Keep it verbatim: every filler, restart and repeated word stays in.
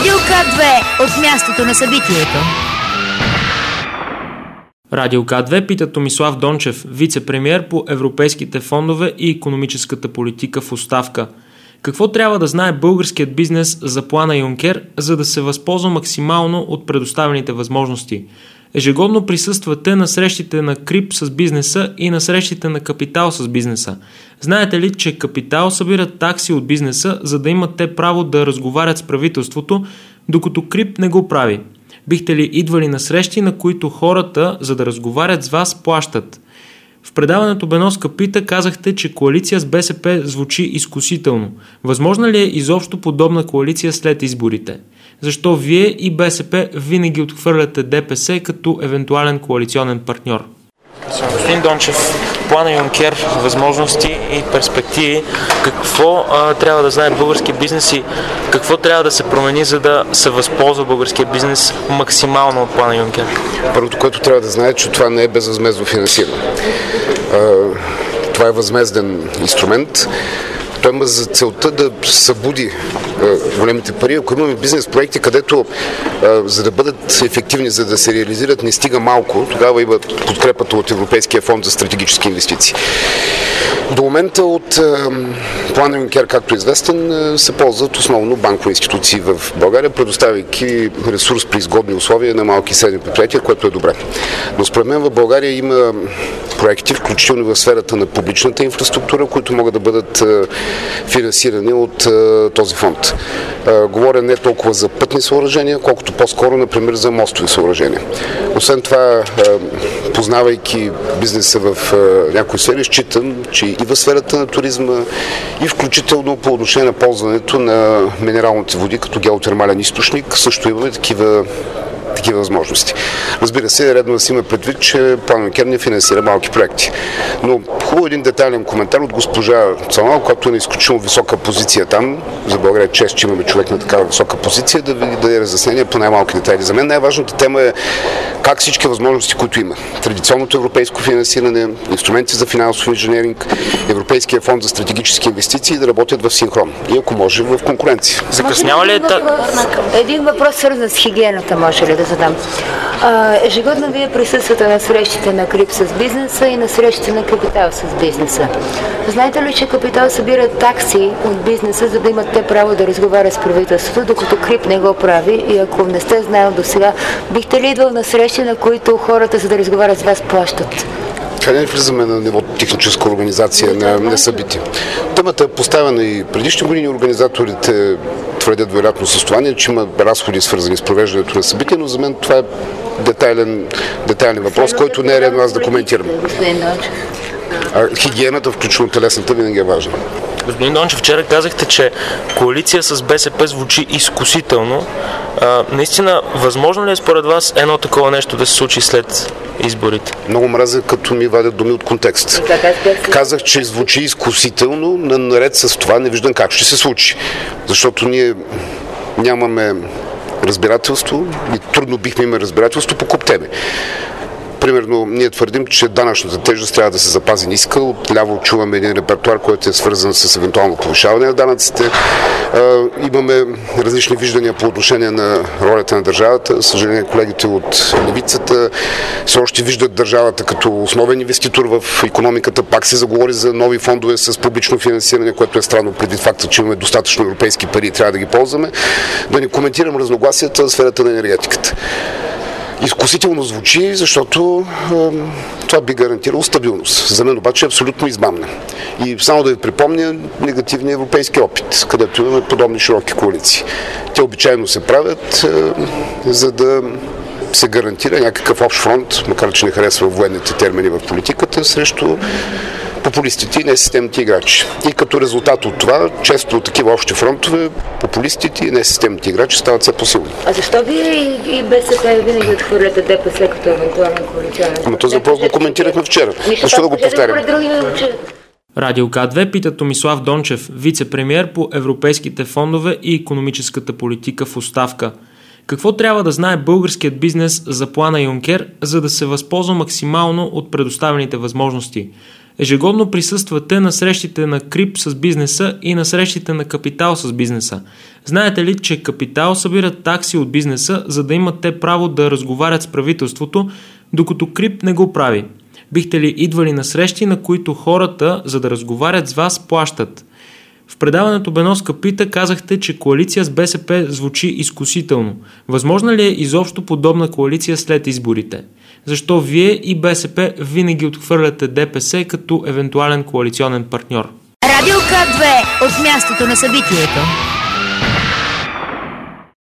Радио К две от мястото на събитието. Радио К две пита Томислав Дончев, вице-премиер по европейските фондове и икономическата политика в оставка. Какво трябва да знае българският бизнес за плана Юнкер, за да се възползва максимално от предоставените възможности? Ежегодно присъствате на срещите на Крип с бизнеса и на срещите на Капитал с бизнеса. Знаете ли, че Капитал събират такси от бизнеса, за да имат те право да разговарят с правителството, докато Крип не го прави? Бихте ли идвали на срещи, на които хората, за да разговарят с вас, плащат? В предаването Беноска пита казахте, че коалиция с БСП звучи изкусително. Възможна ли е изобщо подобна коалиция след изборите? Защо вие и БСП винаги отхвърляте ДПС като евентуален коалиционен партньор? Господин Дончев, плана Юнкер, възможности и перспективи, какво а, трябва да знае българския бизнес и какво трябва да се промени, за да се възползва българския бизнес максимално от плана Юнкер? Първото, което трябва да знае, е, че това не е безвъзмездно финансиране. А, това е възмезден инструмент. Той има за целта да събуди а, големите пари. Ако имаме бизнес проекти, където а, за да бъдат ефективни, за да се реализират, не стига малко, тогава има подкрепата от Европейския фонд за стратегически инвестиции. До момента от а, плана Юнкер, както е известен, а, се ползват основно банкови институции в България, предоставяйки ресурс при изгодни условия на малки и средни предприятия, което е добре. Но според мен в България има проекти, включително в сферата на публичната инфраструктура, които могат да бъдат а, финансирани от а, този фонд. А, говоря не толкова за пътни съоръжения, колкото по-скоро, например, за мостови съоръжения. Освен това, а, познавайки бизнеса в а, някои сфери, считам, че и в сферата на туризма, и включително по отношение на ползването на минералните води като геотермален източник, също имаме такива такива възможности. Разбира се, редно да си има предвид, че план Юнкер не финансира малки проекти. Но хубаво един детайлен коментар от госпожа Цанова, която е на изключително висока позиция там. За България е чест, че имаме човек на такава висока позиция, да ви даде разяснение по най-малки детайли. За мен най-важната тема е как всички възможности, които има. Традиционното европейско финансиране, инструменти за финансов инженеринг, Европейския фонд за стратегически инвестиции да работят в синхрон. И ако може, в конкуренция. Закъснява ли е та... Един въпрос свързан с хигиената, може ли да задам? А, ежегодно вие присъствате на срещите на Крип с бизнеса и на срещите на Капитал с бизнеса. Знаете ли, че Капитал събира такси от бизнеса, за да имат те право да разговарят с правителството, докато Крип не го прави? И ако не сте знаели до сега, бихте ли идвал на срещи, на които хората, за да разговарят с вас, плащат? Къде не влизаме на ниво техническа организация на, на събития. Темата е поставена и предишни години. Организаторите твърдят вероятно състояние, че има разходи свързани с провеждането на събития, но за мен това е детайлен, детайлен въпрос, който не е редно аз да коментирам. А хигиената, включително телесната, винаги е важна. Господин Дончев, вчера казахте, че коалиция с БСП звучи изкусително. А, наистина, възможно ли е според вас едно такова нещо да се случи след изборите? Много мразя, като ми вадят думи от контекст. Казах, че звучи изкусително, но наред с това не виждам как ще се случи. Защото ние нямаме разбирателство и трудно бихме имали разбирателство по куп теми. Примерно, ние твърдим, че данъчната тежест трябва да се запази ниска. Отляво чуваме един репертуар, който е свързан с евентуално повишаване на данъците. Имаме различни виждания по отношение на ролята на държавата. За съжаление, колегите от левицата все още виждат държавата като основен инвеститор в икономиката. Пак се заговори за нови фондове с публично финансиране, което е странно предвид факта, че имаме достатъчно европейски пари и трябва да ги ползваме. Да не коментирам разногласията в сферата на енергетиката. Изкусително звучи, защото е, това би гарантирало стабилност. За мен обаче е абсолютно измамна. И само да ви припомня негативния европейски опит, където имаме подобни широки коалиции. Те обичайно се правят, е, за да се гарантира някакъв общ фронт, макар че не харесва военните термини в политиката, срещу популистите и несистемните играчи. И като резултат от това, често от такива общи фронтове, популистите и несистемните играчи стават все по-силни. А защо вие и, и БСП винаги отхвърляте ДПС като евентуален коалиционен? Ама този въпрос го коментирахме вчера. Защо да го повтарям? Радио К две пита Томислав Дончев, вице-премиер по европейските фондове и икономическата политика в оставка. Какво трябва да знае българският бизнес за плана Юнкер, за да се възползва максимално от предоставените възможности? Ежегодно присъствате на срещите на Крип с бизнеса и на срещите на Капитал с бизнеса. Знаете ли, че Капитал събират такси от бизнеса, за да имат те право да разговарят с правителството, докато Крип не го прави? Бихте ли идвали на срещи, на които хората, за да разговарят с вас, плащат? В предаването Беноска пита казахте, че коалиция с БСП звучи изкусително. Възможна ли е изобщо подобна коалиция след изборите? Защо вие и БСП винаги отхвърляте ДПС като евентуален коалиционен партньор? Радио К две от мястото на събитието.